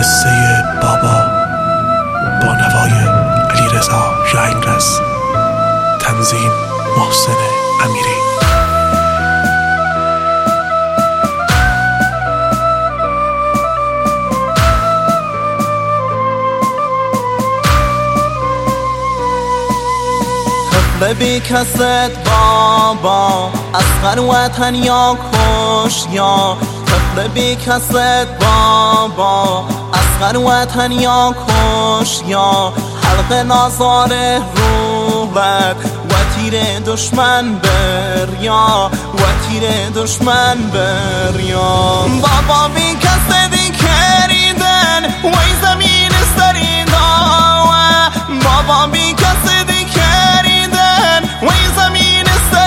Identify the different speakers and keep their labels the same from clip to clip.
Speaker 1: قصه بابا با نوای علیرضا رنگرز، تنظیم محسن امیری.
Speaker 2: طفل بی کست بابا اصغر وطن یا کش یا طفل بی کست بابا اصغر وطن یا کش یا حلق نازار روبت و تیر دشمن بریا و تیر دشمن بریا. بابا بی کست دی کریدن وی زمین سریداوه بابا بی کست دی کریدن وی زمین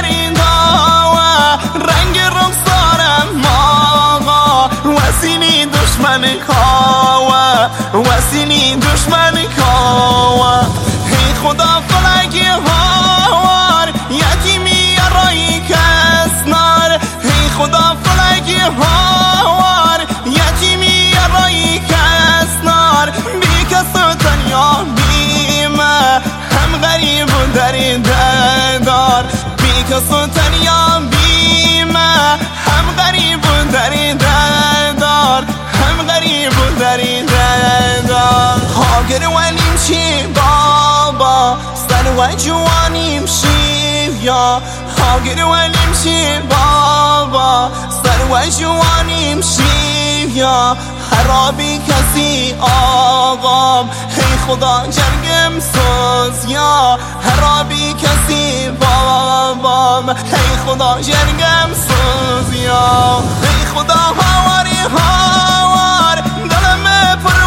Speaker 2: سریداوه رنگ رخسارم ماغا وسیلی دشمن کاوه وسیلی دشمن کاوه. ای خدا فلکی هاوار یتیمی رایی کسنار ای خدا فلکی هاوار یتیمی رایی کسنار بی کس و تنیا بیمه هم غریب و دری دار بی کس و تنیا بیمه هم غریب و دری دار هم غریب و دری دار. هاگر ولیم چی بابا سر و جوانیم شیف یا هاگر ولیم چی بابا سر و جوانیم شیف یا خرابی کسی آقام ای خدا جرگم سوز یا خرابی کسی بابام ای خدا جرگم سوز یا ای خدا هاواری هاوار دلم پر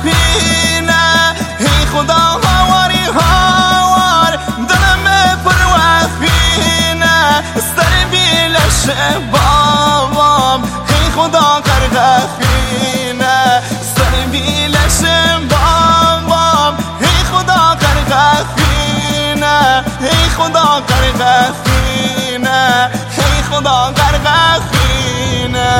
Speaker 2: وقتینه ای خدا هاواری هاوار دلم پر وقتینه سر بیلش بابام ای خدا قرقفینه سر بیلش بابام ای خدا قرقفینه ای خدا قرقفینه ای خدا قرقفینه.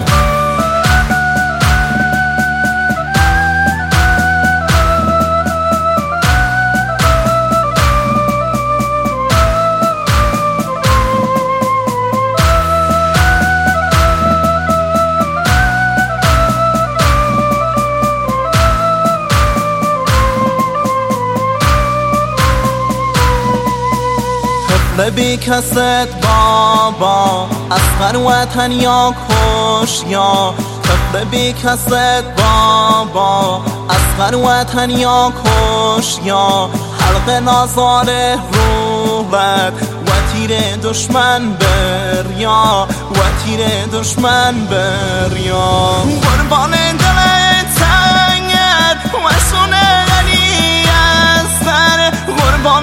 Speaker 2: طفل بی کست بابا اصغر وطن یا کش یا طفل بی کست بابا اصغر وطن یا کش یا حلق نازار روبت و تیر دشمن بریا و تیر دشمن بریا. قربان دل تنگت و سونه علی استر قربان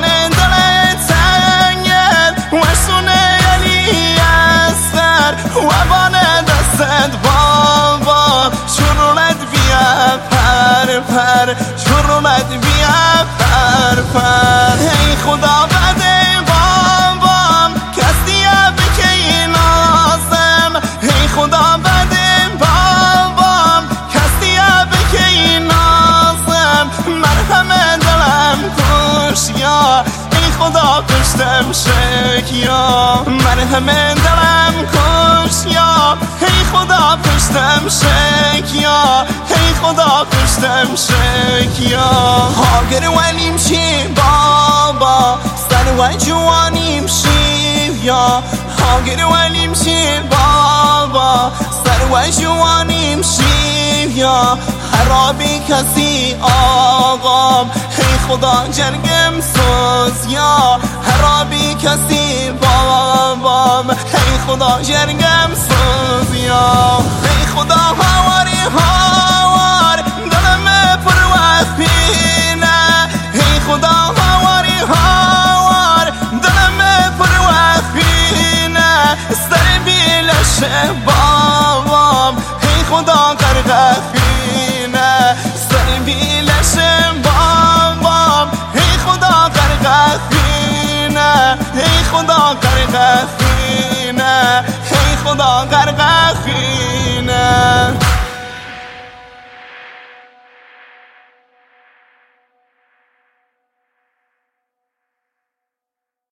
Speaker 2: و بانه دستت بابا شروعت بیا پر پر شروعت بیا پر پر. ای خدا بده بابام کسی بکی نازم ای خدا بده بابام کسی بکی نازم مرهم دلم کش یا ای خدا کشتم شک یا مرهم دلم کش یا ای خدا پشتم شک یا ای خدا پشتم شک یا. هاگر ولیم چی بابا سر و جوانیم شیف یا هاگر ولیم چی بابا سر و جوانیم شیف یا خرابی کسی آقام ای خدا جرگم سوز یا خرابی کسی بابام ای خدا جرگم سوز یا ای خدا هاواری هاوار دلم پر وقتینه ای خدا هاواری هاوار دلم پر وقتینه سر بیلش بابام ای خدا قرقفینه سر بیلش بابام ای خدا قرقفینه ای خدا قرقفینه ای خدا غرقفینه.